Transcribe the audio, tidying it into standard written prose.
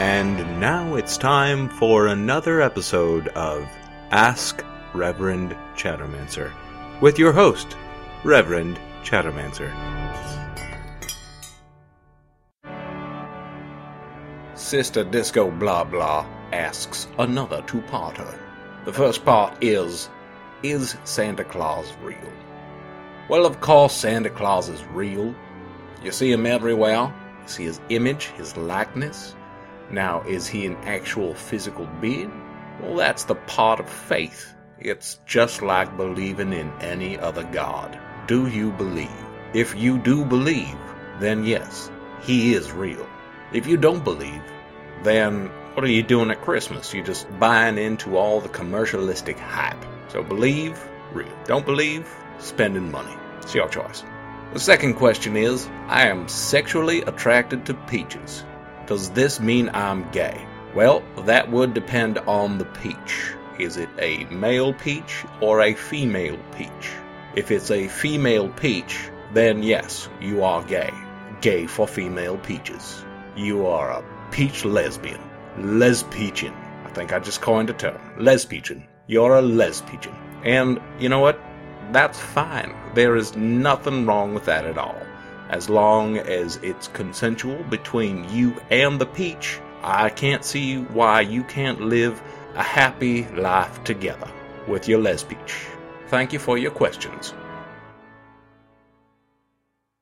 And now it's time for another episode of Ask Reverend Chattermancer, with your host, Reverend Chattermancer. Sister Disco Blah Blah asks another two-parter. The first part is Santa Claus real? Well, of course Santa Claus is real. You see him everywhere. You see his image, his likeness. Now, is he an actual physical being? Well, that's the part of faith. It's just like believing in any other god. Do you believe? If you do believe, then yes, he is real. If you don't believe, then what are you doing at Christmas? You're just buying into all the commercialistic hype. So believe, real. Don't believe, spending money. It's your choice. The second question is, I am sexually attracted to peaches. Does this mean I'm gay? Well, that would depend on the peach. Is it a male peach or a female peach? If it's a female peach, then yes, you are gay. Gay for female peaches. You are a peach lesbian. Lespeachin. I think I just coined a term. Lespeachin. You're a lespeachin. And you know what? That's fine. There is nothing wrong with that at all. As long as it's consensual between you and the peach, I can't see why you can't live a happy life together with your lespeach. Thank you for your questions.